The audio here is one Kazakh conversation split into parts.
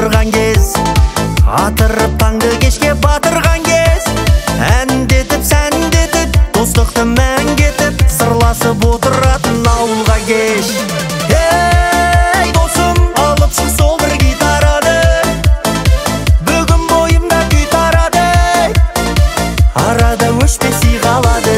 отырған кез, атырып таңды кешке батырған кез, әндетіп сәндетіп достықты мәңгі етіп сырласып отыратын ауылға кеш. Ей досым, алып шық сол бір гитарады, бүгін бойымда күй тарады, арада өшпесей қалады.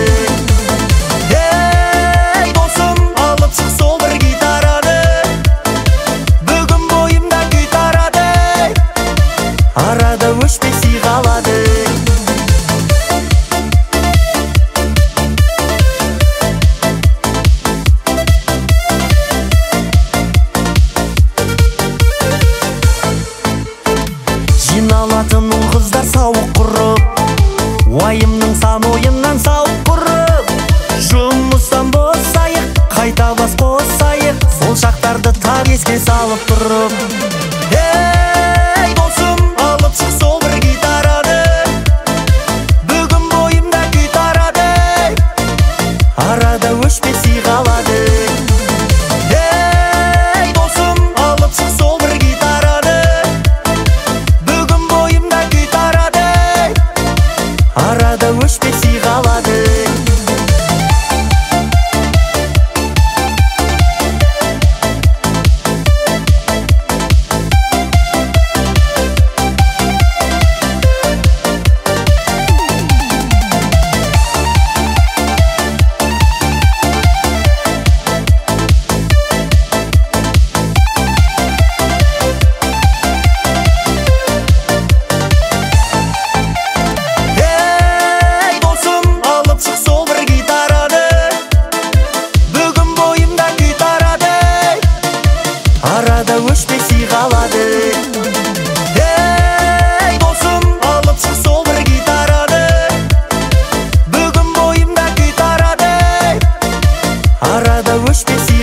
Ей досым, алып шық сол бір гитарады, бүгін бойымда күй тарады, арада өшпесей қалады. Жиналатын ұл қыздар сауық құрып, уайымның сан ойыннан сауық құрып, жұмыстан босайық, қайта бас қосайық, сол шақтарды тағы еске салып тұрып. Ей досым, алып шық сол бір гитарады, бүгін бойымда күй тарады, арада өшпесей қалады. Ей досым, алып шық сол бір гитарады, бүгін бойымда күй тарады, арада өшпесей қалады. Ей досым, алып шық сол бір гитарады, бүгін бойымда күй тарады, арада өшпесей қалады. Ей досым, алып шық сол бір гитарады, бүгін бойымда күй тарады, арада өшпесей